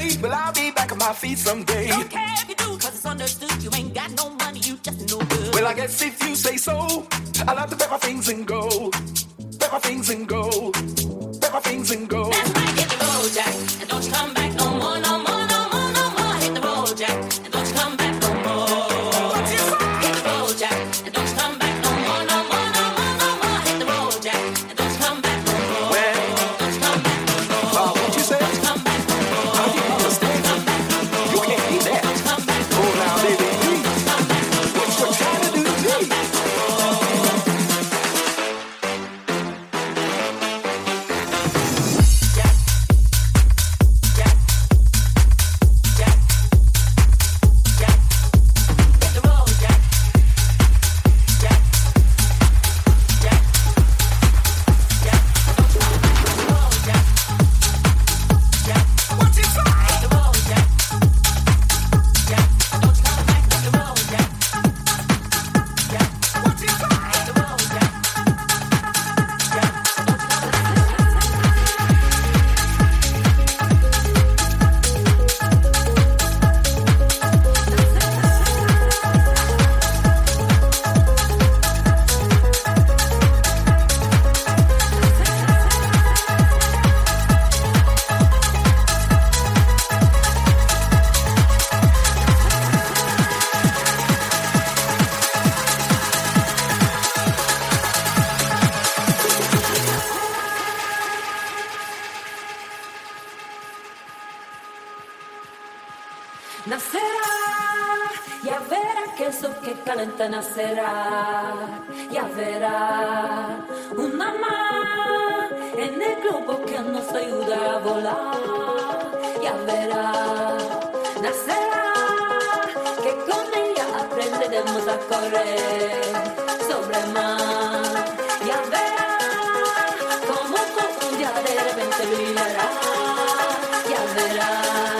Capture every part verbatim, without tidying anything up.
day. Well, I'll be back on my feet someday. Don't care if you do, cause it's understood. You ain't got no money, you just no good. Well, I guess if you say so, I'll have to pack my things and go. Pack my things and go. Pack my things and go. That's right, hit the road, Jack, and don't you come back no more, no more, no more, no more. Hit the road, Jack, and don't you come back no more. Hit the road, Jack, and don't you come back no more, no more, no more, no more. Hit the road, Jack, and don't you come back no more. Well, don't you come back no more. Uh, what you say? Don't you come back no more. I didn't understand. Come back no more. You can't eat that. Don't you come back no Oh, more. now, baby, please. Come back no more. What you trying to do to me? Nacerá, ya verá que eso que calienta nacerá, ya verá una más en el globo que nos ayuda a volar, ya verá, nacerá, que con ella aprenderemos a correr sobre el mar, ya verá, como todo un día de repente brillará, ya verá.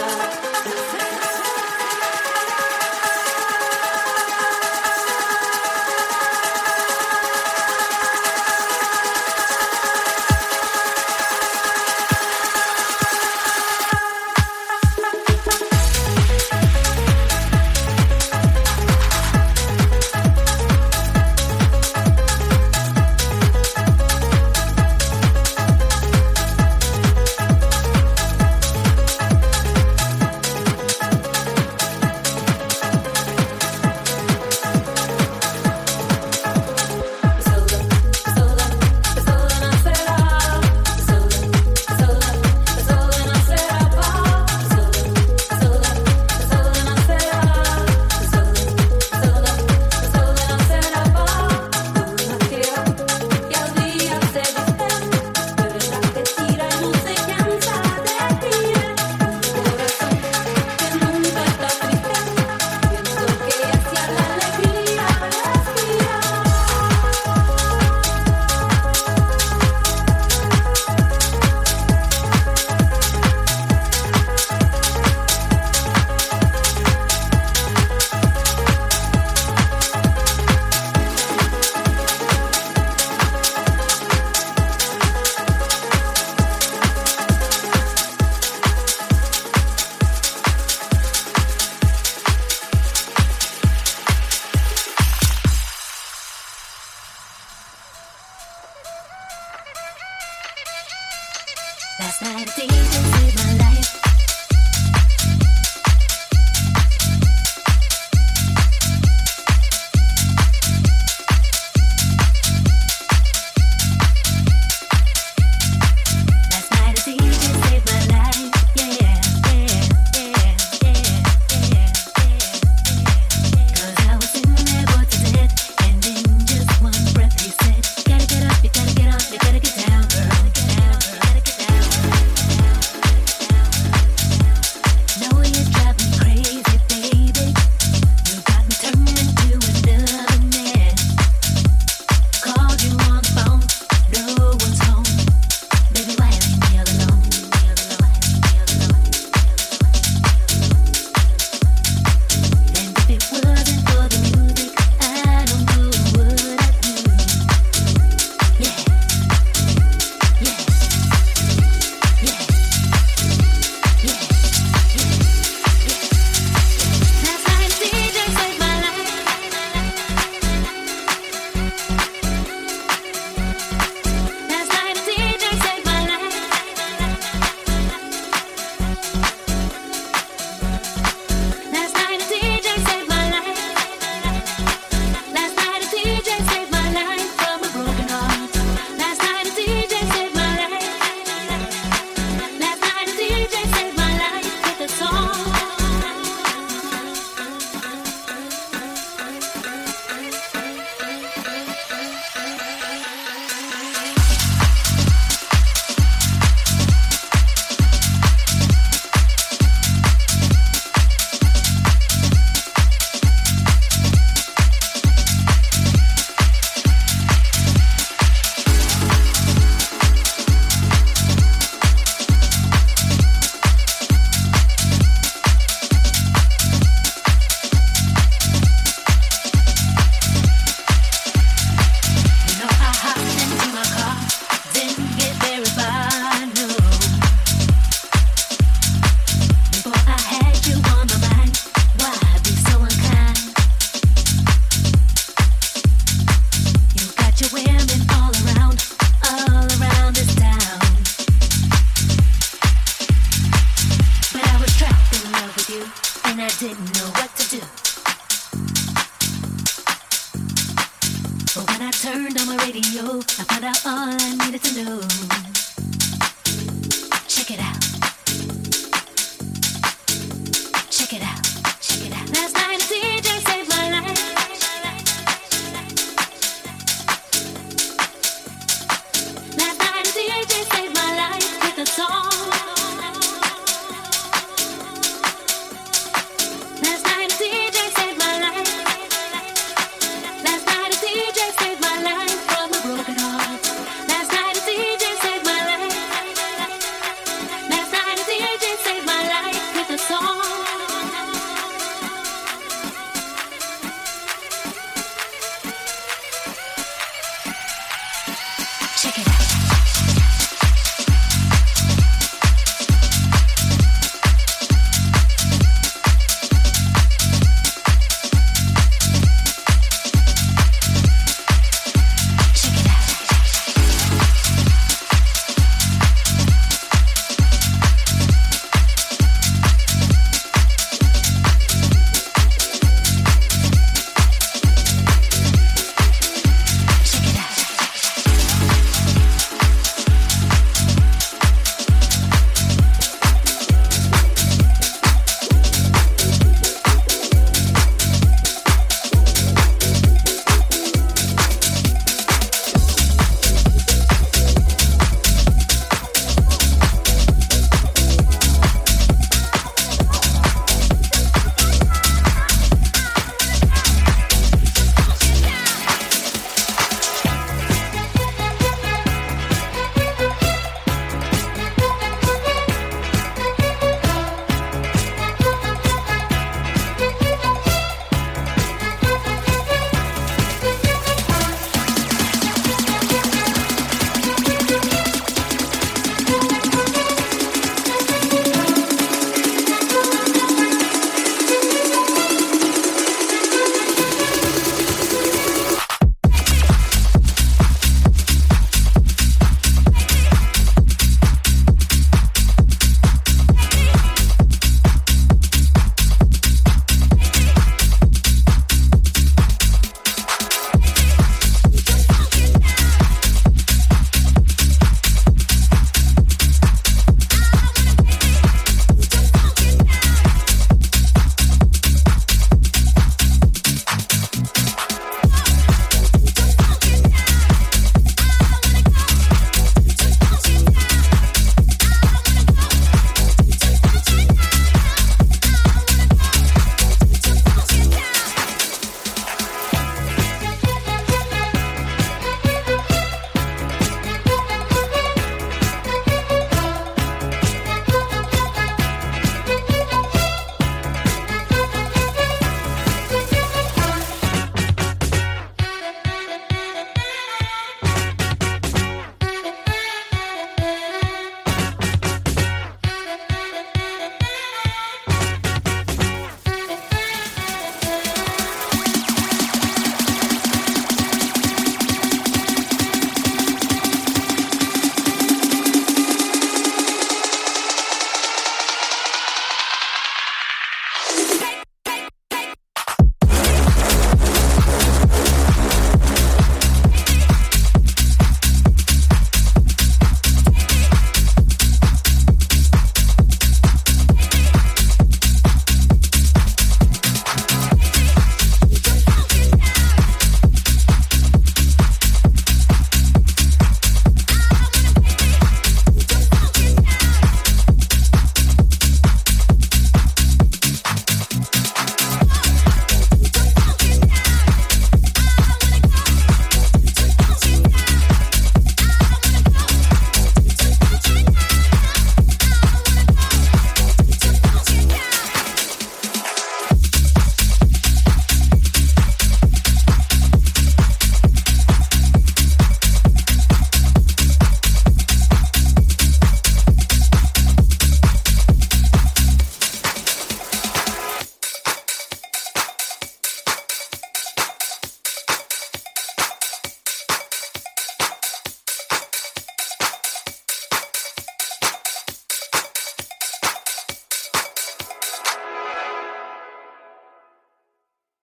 Last night a D J saved my life. Last night a D J saved my life. Yeah, yeah, yeah, yeah, yeah, yeah, yeah. 'Cause I was in there, what to do, and in just one breath he said, "Gotta get up, you gotta get up, you gotta get down, girl, get down, girl, gotta get down." turned on my radio. I found out all I needed to know. Check it out. Check it out. Check it out. Last night a D J saved my life. Last night a D J saved my life with a song. Last night a D J saved my life. Last night a D J saved my life from a broken heart. Last night a D J saved my life. Last night a D J saved my life with a song. Check it out.